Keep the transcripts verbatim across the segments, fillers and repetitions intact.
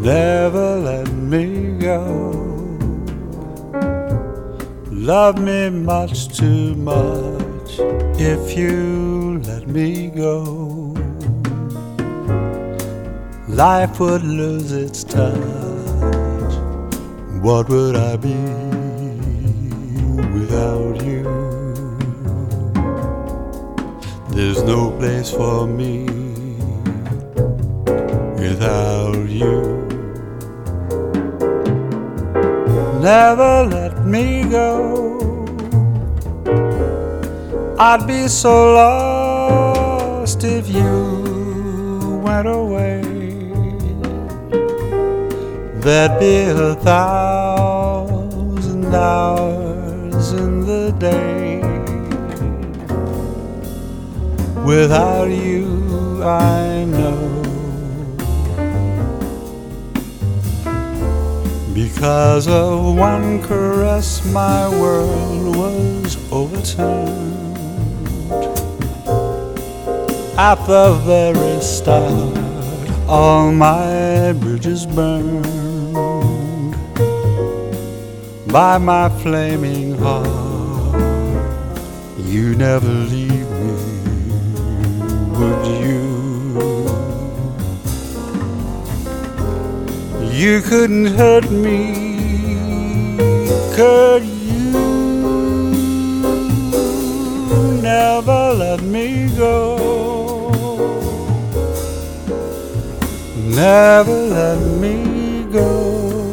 Never let me go. Love me much too much if you let me go. Life would lose its touch. What would I be without you? There's no place for me without you. Never let me go. I'd be so lost if you went away. There'd be a thousand hours in the day. Without you, I know. Because of one caress, my world was overturned. At the very start, all my bridges burned by my flaming heart. You never leave me, would you? You couldn't hurt me, could you? Never let me go. Never let me go.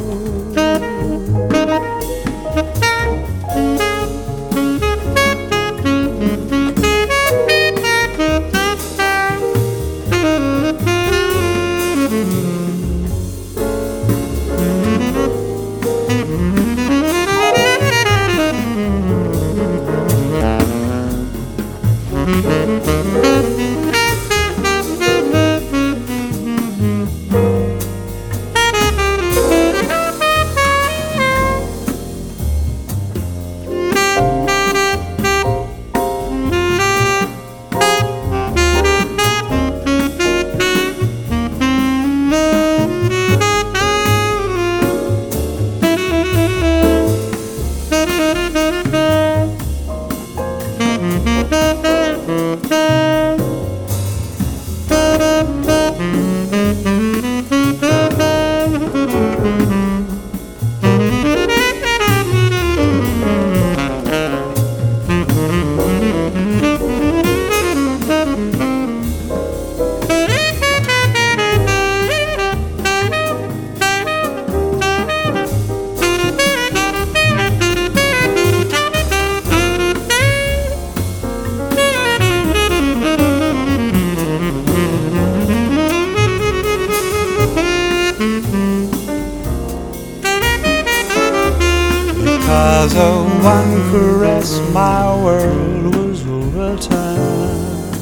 Because of one caress, my world was overturned.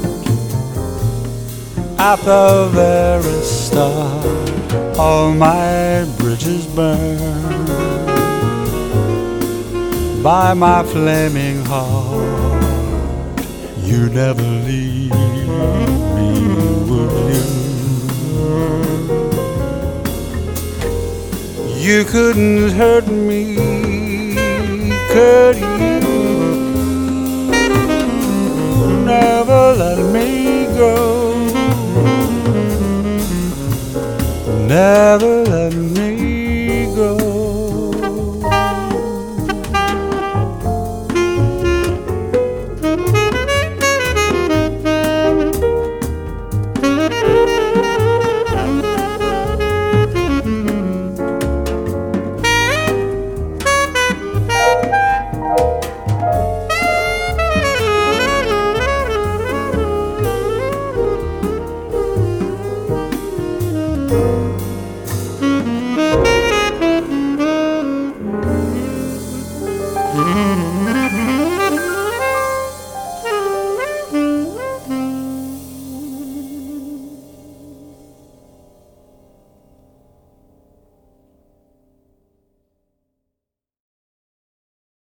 At the very start, all my bridges burned by my flaming heart. You never leave me, would you? You couldn't hurt me, could you? Never let me go. Never let me go. Thank you.